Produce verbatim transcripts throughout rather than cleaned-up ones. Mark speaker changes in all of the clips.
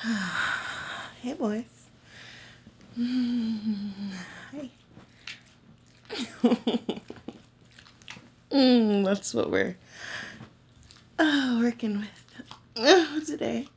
Speaker 1: Hey, boys. Mm, hi. mm, that's what we're uh, working with uh, today.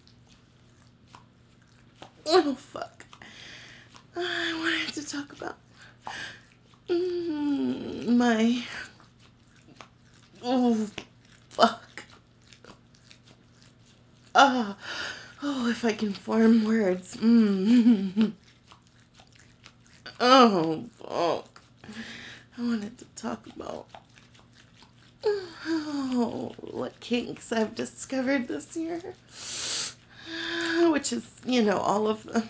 Speaker 1: Oh, fuck. I wanted to talk about mm, my. Oh, fuck. Ah. Oh, if I can form words. Mm. Oh, fuck. I wanted to talk about oh, what kinks I've discovered this year. Which is, you know, all of them.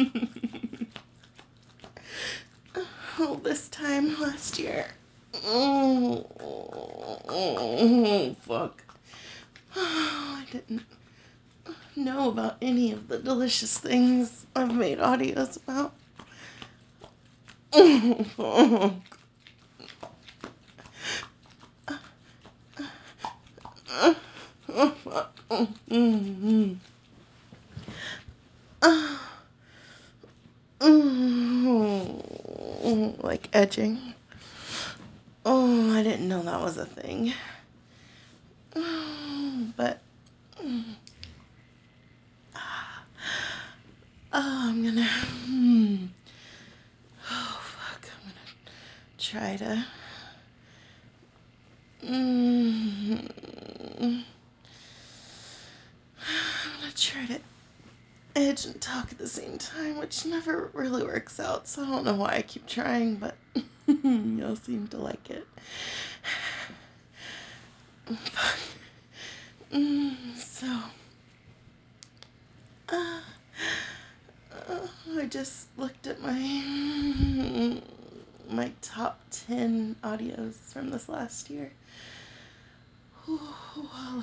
Speaker 1: Oh, this time last year. Oh, oh fuck. Oh, I didn't know about any of the delicious things I've made audios about. Oh, fuck. Oh, fuck. Oh, mm-hmm. Oh, like edging. Oh, I didn't know that was a thing. Oh, but oh, I'm gonna. Hmm. Oh fuck! I'm gonna try to. Mm, I'm gonna try to edge and talk at the same time, which never really works out. So I don't know why I keep trying, but y'all seem to like it. Mm, so, uh, uh, I just looked at my my top ten audios from this last year. Well,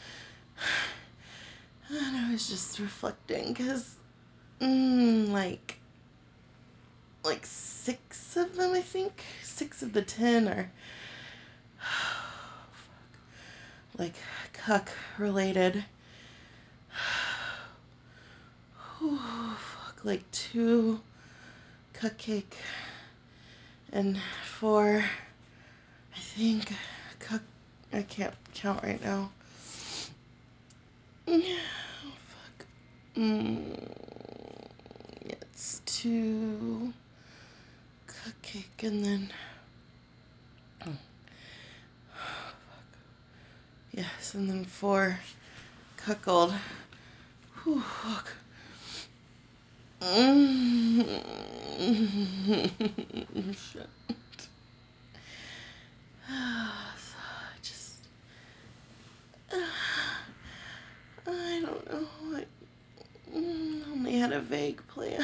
Speaker 1: and I was just reflecting because, mm, like, like six of them, I think, six of the ten are like cuck related. Oh, fuck, like two cupcake and four, I think, cuck. I can't count right now. Oh, fuck. Mm, yeah, it's two cupcake and then. Oh, yes, and then four cuckold. Whew, fuck. Mm-hmm. Shit. So I just. I don't know. I only had a vague plan.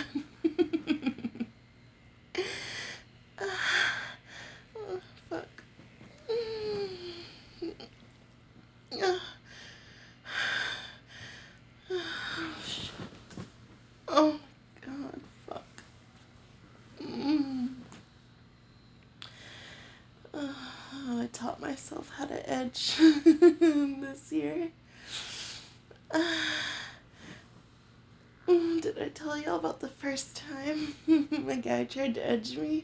Speaker 1: Oh, fuck. Oh, God, fuck. Mm. Uh, I taught myself how to edge this year. Uh, did I tell y'all about the first time a guy tried to edge me?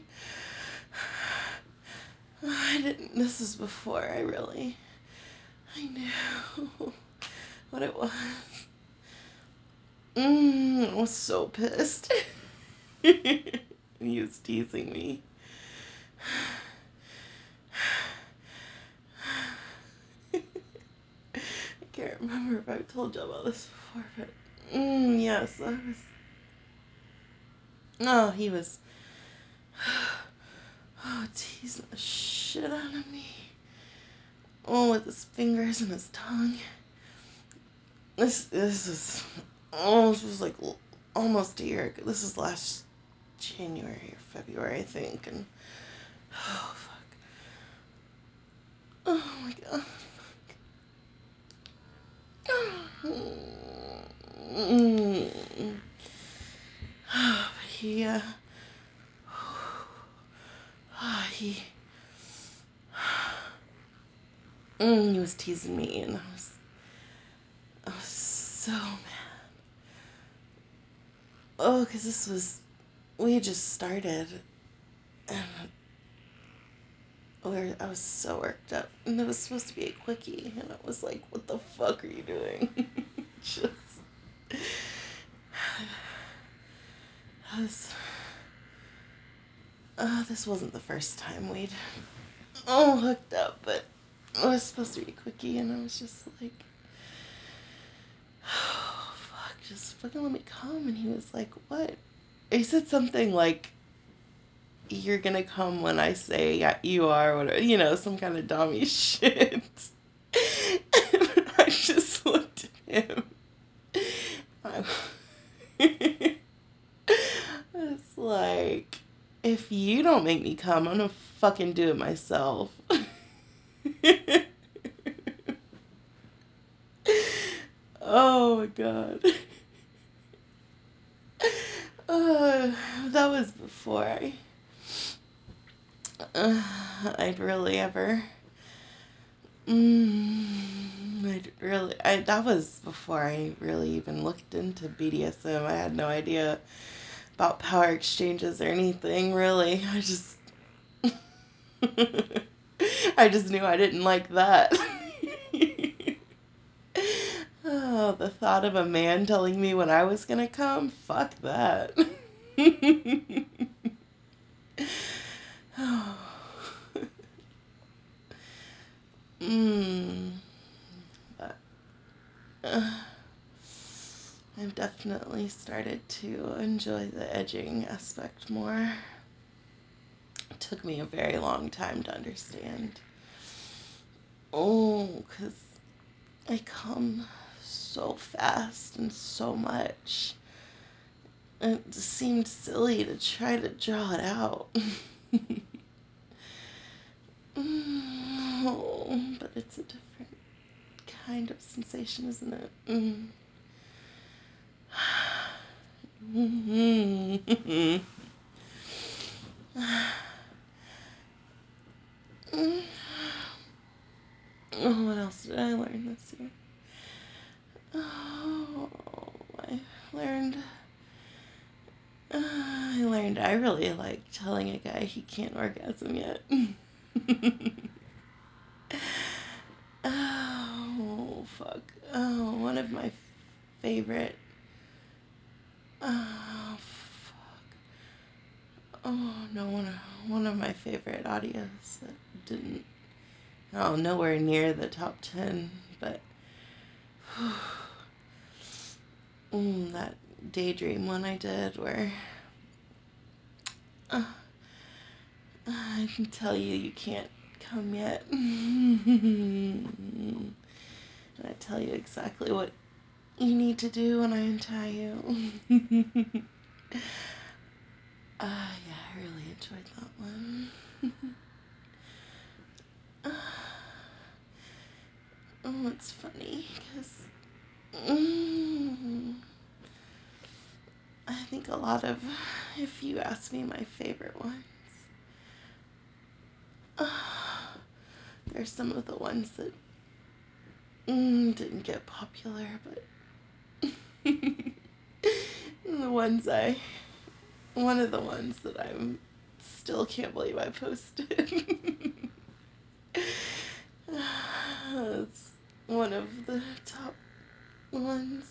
Speaker 1: I didn't. This was before I really. I knew what it was. Mm, I was so pissed. He was teasing me. I can't remember if I've told you about this before, but mm, yes, I was. Oh, he was oh, teasing the shit out of me. Oh, with his fingers and his tongue. This this is oh, this was like almost a year ago. This is last January or February, I think, and oh fuck. Oh my god. Mm. he uh, he mm, he was teasing me, and I was I was so mad. Oh, because this was, we had just started. And we were, I was so worked up. And it was supposed to be a quickie. And I was like, what the fuck are you doing? Just. I was, uh, this wasn't the first time we'd all hooked up, but it was supposed to be a quickie. And I was just like, oh, fuck, just fucking let me come. And he was like, what? He said something like, you're gonna come when I say yeah, you are, whatever, you know, some kind of dummy shit. And I just looked at him. I was like, if you don't make me come, I'm gonna fucking do it myself. Oh my god. Uh, that was before I, uh, I'd really ever. Mm, I'd really. I that was before I really even looked into B D S M. I had no idea about power exchanges or anything. Really, I just. I just knew I didn't like that. Oh, the thought of a man telling me when I was gonna come? Fuck that. Oh. Mm. But, uh, I've definitely started to enjoy the edging aspect more. It took me a very long time to understand. Oh, because I come so fast and so much. It just seemed silly to try to draw it out. Oh, but it's a different kind of sensation, isn't it? Mm. Mm-hmm. Oh, what else did I learn this year? Oh, I learned. Uh, I learned I really like telling a guy he can't orgasm yet. Oh, fuck. Oh, one of my favorite. Oh, fuck. Oh, no, one of, one of my favorite audios that didn't. Oh, nowhere near the top ten, but. Mm, that daydream one I did where. Uh, I can tell you you can't come yet. And I tell you exactly what you need to do when I untie you. Ah, uh, yeah, I really enjoyed that one. uh, oh, it's funny because mm, I think a lot of, if you ask me my favorite ones, uh, there's some of the ones that mm, didn't get popular, but the ones I, one of the ones that I'm still can't believe I posted. It's one of the top ones.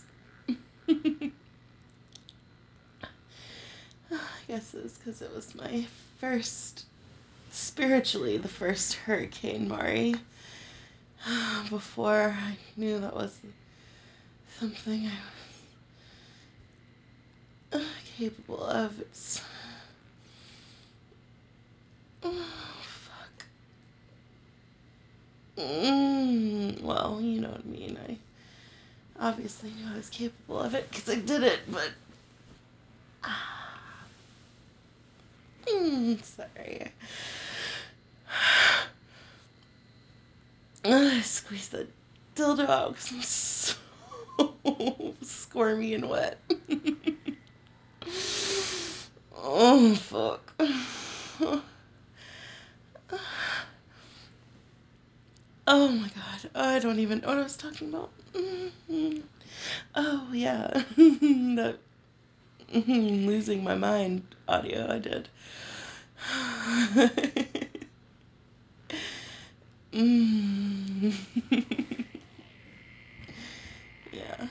Speaker 1: I guess it was because it was my first, spiritually, the first Hurricane Mari. Before I knew that was something I was uh, capable of. It's. Oh, fuck. Mm, well, you know what I mean. I obviously knew I was capable of it because I did it, but. Mm, sorry. I squeezed the dildo out because I'm so squirmy and wet. Oh, fuck. Oh my god. I don't even know what I was talking about. Mm-hmm. Oh, yeah. that Losing my mind audio, I did. mm. Yeah.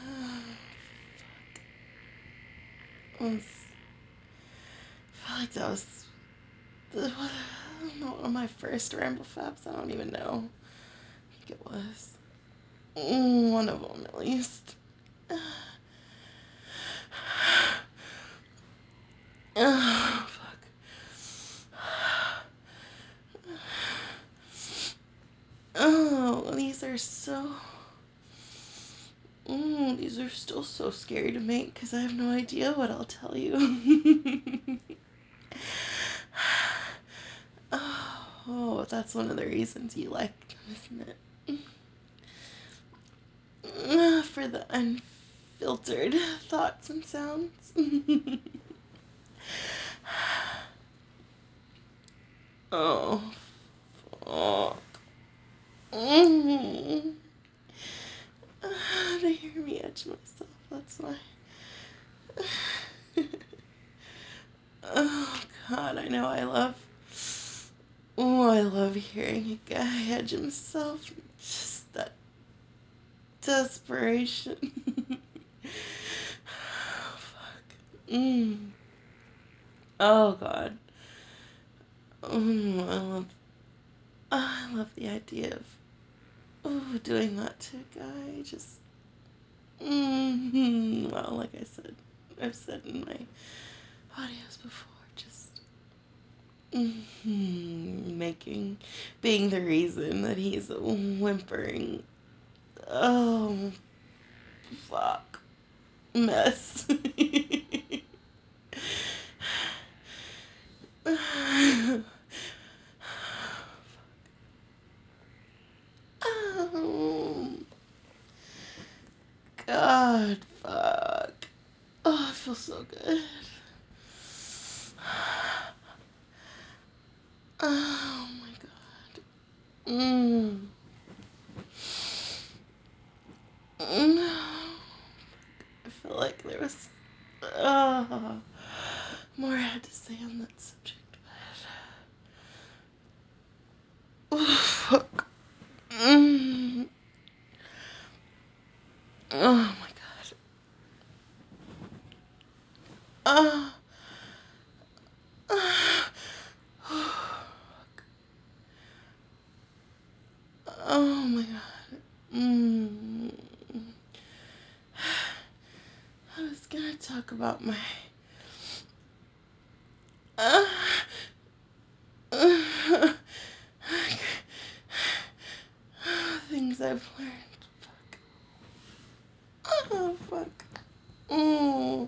Speaker 1: I feel like that was one of my first Ramble Fabs. I don't even know. I think it was. Mm, one of them, at least. Oh, fuck. Oh, these are so... Mm, these are still so scary to make because I have no idea what I'll tell you. Oh, that's one of the reasons you like them, isn't it? For the unfiltered thoughts and sounds. Oh. Oh. Mm. Uh, they hear me edge myself, that's why. Oh, God, I know I love... Oh, I love hearing a guy edge himself. Just that desperation. Oh, fuck. Mm. Oh, God. Mm, I love... Oh, I love the idea of... Oh, doing that to a guy. Just... Mm-hmm. Well, like I said, I've said in my audios before, just... Mm-hmm. Making... Being the reason that he's whimpering. Oh, fuck. Mess. Oh, God, fuck. Oh, I feel so good. Oh, my God. Mm. Mm. I feel like there was uh, more I had to say on that subject, but... Oh, fuck. Mm. Oh, my God. Uh, uh, oh, my God. Mm. I was gonna talk about my uh, uh, things I've learned. Fuck. Oh, fuck. Oh.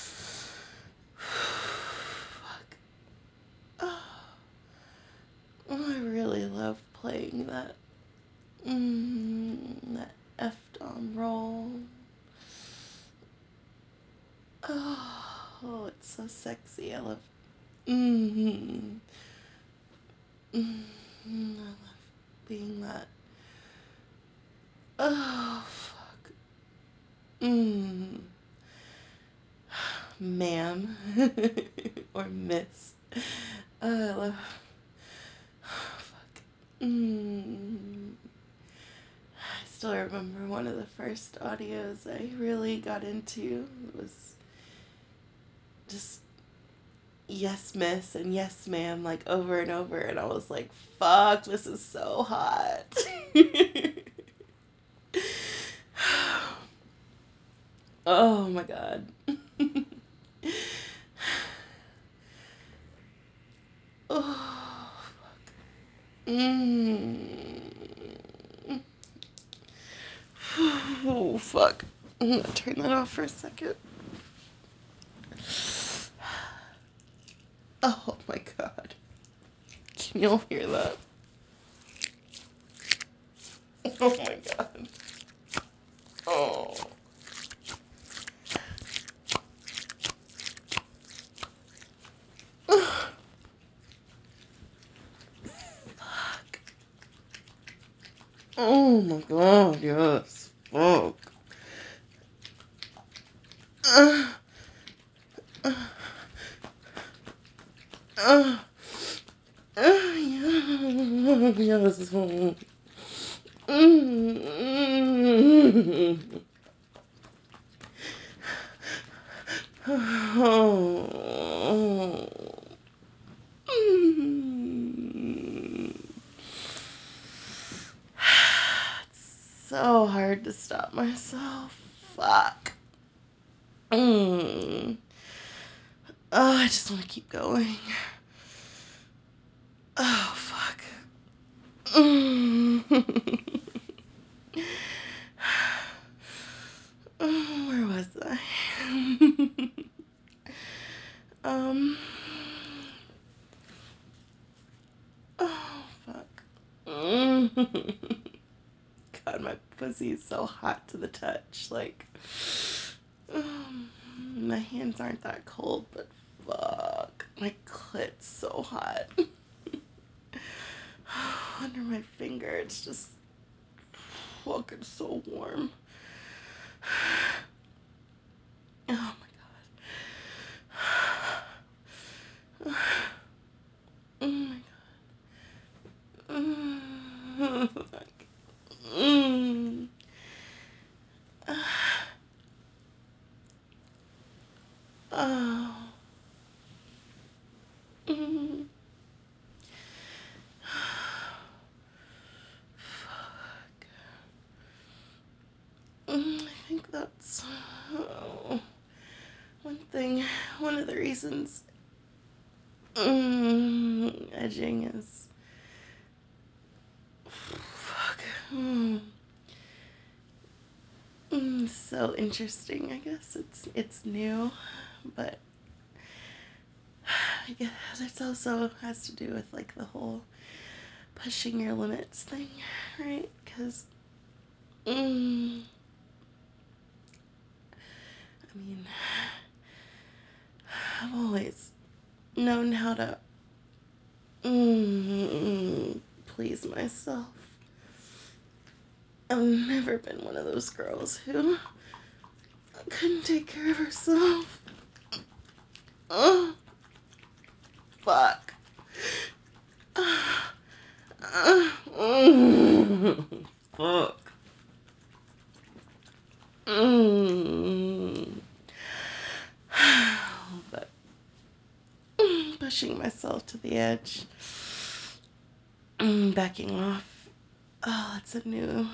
Speaker 1: Fuck. Oh. I really love playing that. Mm, that F-Dom roll. Oh, it's so sexy. I love. Mm-hmm. Mm-hmm. I love being that. Oh, fuck. Mm. Ma'am. Or miss. Uh, I love. Oh, fuck. Mm. I still remember one of the first audios I really got into. It was just yes, miss, and yes, ma'am, like over and over. And I was like, fuck, this is so hot. Oh my God. Oh, mm. Oh, fuck. I'm gonna turn that off for a second. Oh my God. Can you all hear that? Oh my God. Oh. Fuck. Oh my God, yes. Fuck. Uh, Uh, uh, yeah, yes. Mm. Oh. Mm. It's so hard to stop myself. Fuck. Mm. Oh, I just want to keep going. Oh, fuck. Mm. Where was I? um. Oh, fuck. Mm. God, my pussy is so hot to the touch. Like, um, my hands aren't that cold, but fuck. My clit's so hot. Under my finger, it's just fucking so warm. Oh my god. Oh my god. Mm. Mm. Oh. Mm. Fuck. Mm, I think that's oh, one thing. One of the reasons mm, edging is fuck. Mm, mm, so interesting. I guess it's it's new, but I guess it also has to do with like the whole pushing your limits thing, right? Because mm, I mean, I've always known how to mm, please myself. I've never been one of those girls who couldn't take care of herself. Oh, fuck. Uh, mm, fuck. Mm. But mm, pushing myself to the edge, mm, backing off. Oh, it's a new,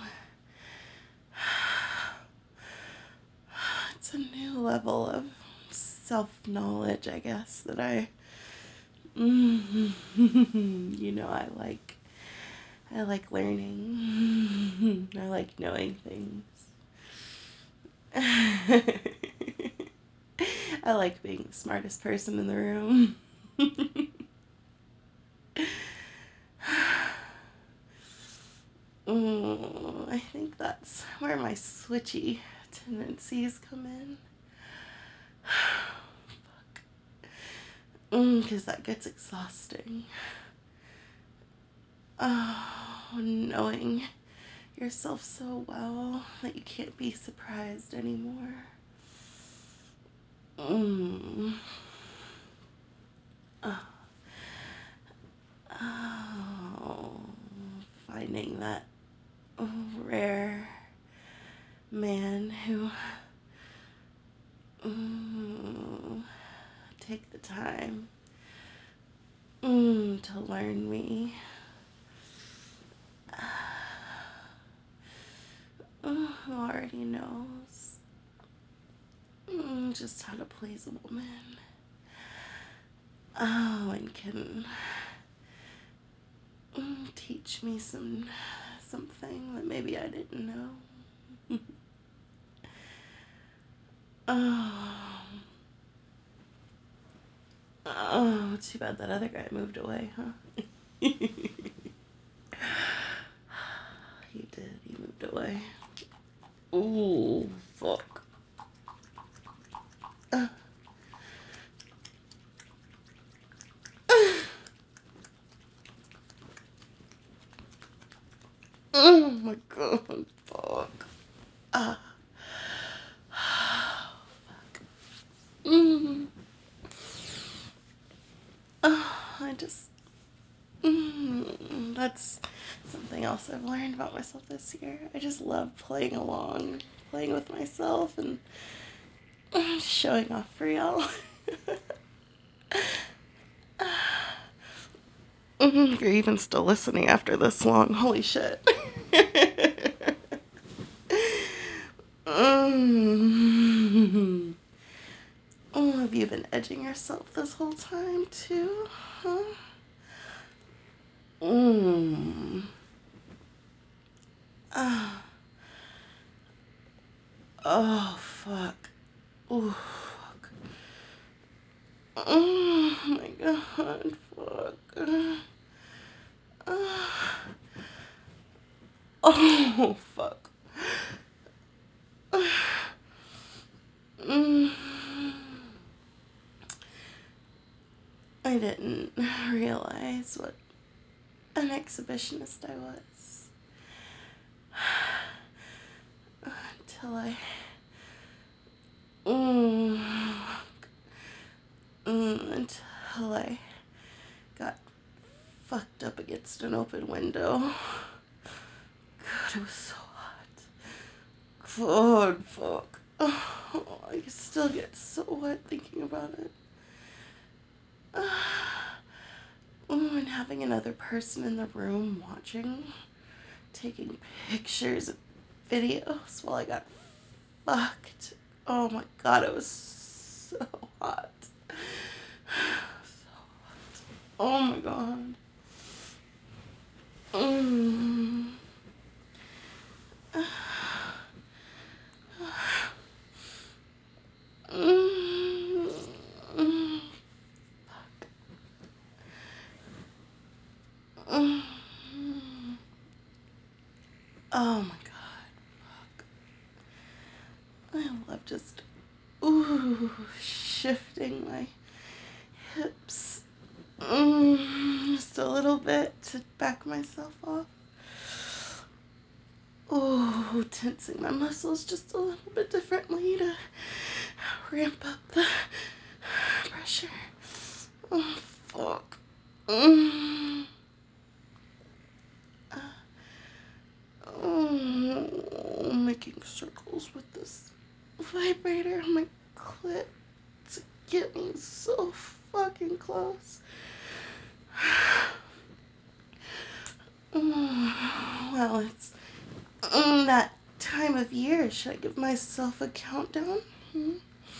Speaker 1: it's a new level of self-knowledge, I guess, that I, mm, you know, I like. I like learning. I like knowing things. I like being the smartest person in the room. Mm, I think that's where my switchy tendencies come in. Fuck. Because mm, that gets exhausting. Oh, knowing yourself so well that you can't be surprised anymore. Mm. Oh. Oh, finding that rare man who mm, take the time mm, to learn me, mm, who already knows mm, just how to please a woman. Oh, and can mm, teach me some something that maybe I didn't know. Oh, oh, too bad that other guy moved away, huh? He did. He moved away. Ooh, fuck. Uh, oh my god, fuck. Uh, fuck. Mm. just, mm, that's something else I've learned about myself this year. I just love playing along, playing with myself, and uh, showing off for y'all. If you're even still listening after this long, holy shit. mm. Oh, have you been edging yourself this whole time too? Huh? Mm. Oh. Oh, fuck. Oh, fuck. Oh, my God. Fuck. Uh, oh, fuck. Mm. I didn't realize what an exhibitionist I was until I. Mm, mm, until I got fucked up against an open window. God, it was so hot. God, fuck. Oh, I still get so wet thinking about it. Oh, and having another person in the room watching, taking pictures and videos while I got fucked. Oh my God, it was so hot. So hot. Oh my God. Mm. Mm. Mm. Mm. Oh my God. I love just, ooh, shifting my hips mm, just a little bit to back myself off. Oh, tensing my muscles just a little bit differently to ramp up the pressure. Oh, fuck. Mm. Uh, oh, making circles with this vibrator on my clit to get me so fucking close. Mm, well, it's mm, that time of year. Should I give myself a countdown? Hmm?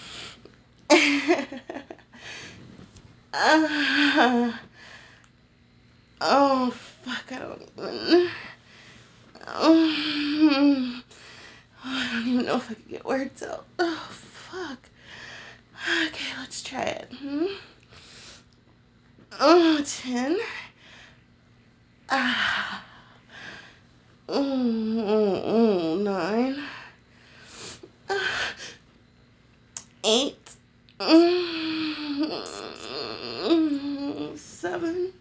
Speaker 1: uh, oh, fuck, I don't even. Oh, I don't even know if I can get words out. Oh, fuck. Okay, let's try it. Hmm? Oh, ten. Ah. Oh, oh, oh, nine. Ah, eight. Mm, seven.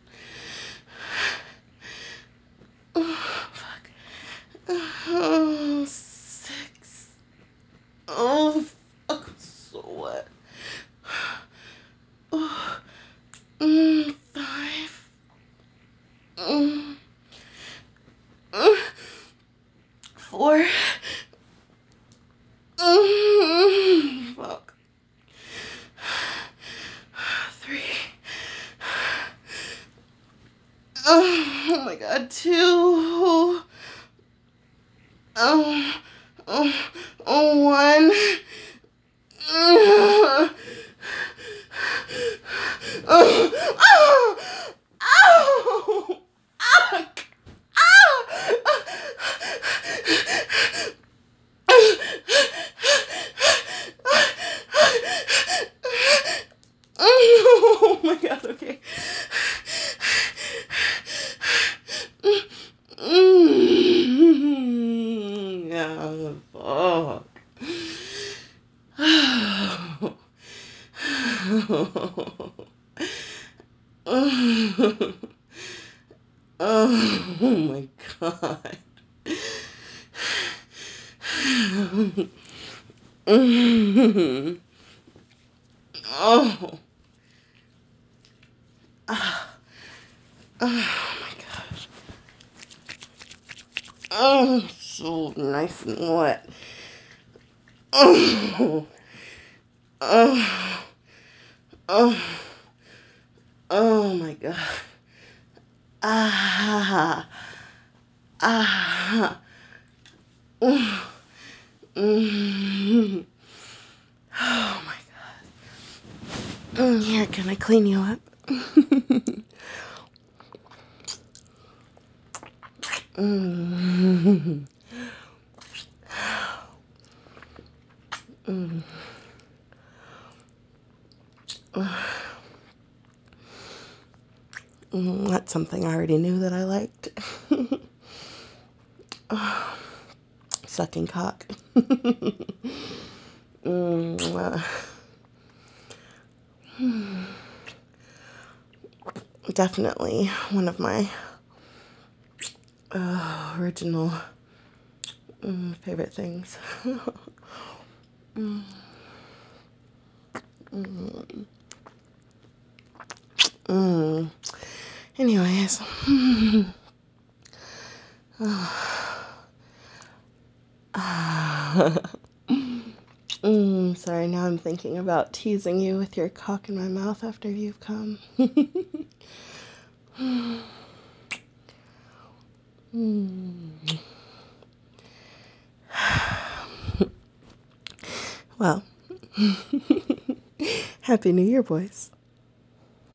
Speaker 1: Oh, fuck. Oh, six. Oh, fuck. I'm so wet. Oh, mm, five. Mm, mm, four. Mm, fuck. Three. Oh my God, two. Oh, oh, oh, one. Oh, oh, oh, oh, oh my God, okay. Mm, yeah, fuck. Oh. Oh. Oh my God. Oh. Oh my gosh. Oh, so nice and wet. Oh, oh, oh, oh my God. Ah, ah, mm, mm. Oh my God. Mm, here, can I clean you up? mm. Mm. Mm, that's something I already knew that I liked. Oh, sucking cock. mm, uh, definitely one of my uh, original mm, favorite things. mm, mm, mm. Anyways. mm, sorry, now I'm thinking about teasing you with your cock in my mouth after you've come. mm. Well, Happy New Year, boys.